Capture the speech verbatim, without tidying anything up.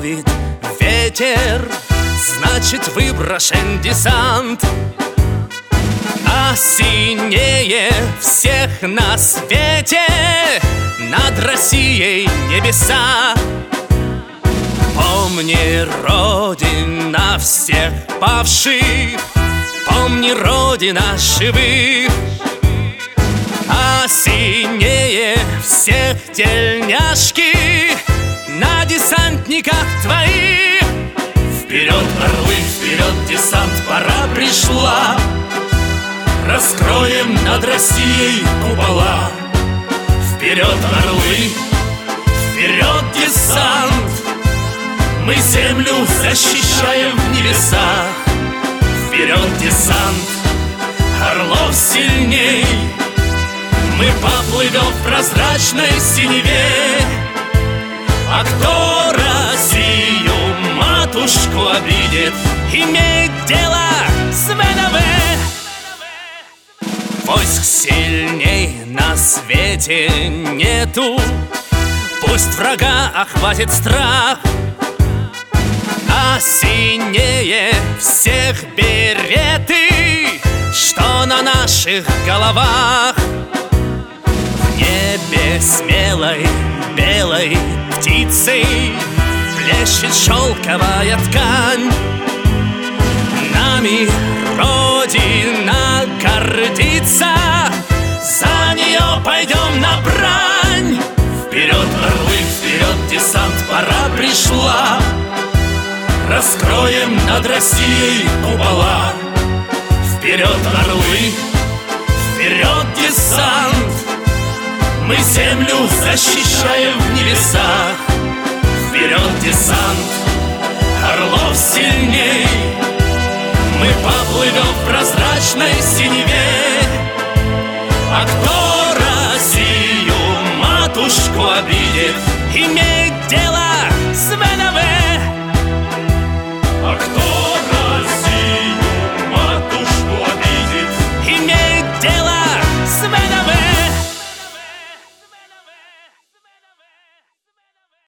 ловит ветер, значит выброшен десант. А синее всех на свете над Россией небеса. Помни, Родина, всех павших, помни, Родина, живых. А синее всех тельняшки на десантниках твоих. Вперед, орлы, вперед, десант, пора пришла. Раскроем над Россией купола. Вперед, орлы, вперед, десант, мы землю защищаем в небесах. Вперед, десант, орлов сильней, мы поплывем в прозрачной синеве. А кто Россию, матушку, обидит, имеет дело с ВДВ. Войск сильней на свете нету, пусть врага охватит страх. А синее всех береты, что на наших головах. В небе смелой белой птицей плещет шелковая ткань. Нами Родина гордится, за нее пойдем на брань. Вперед, орлы, вперед, десант, пора пришла. Раскроем над Россией купола. Вперед, орлы, вперед, десант, мы землю защищаем в небесах. Вперед, десант, орлов сильней, мы поплывем в прозрачной синеве. А кто Россию, матушку, обидит, имеет дело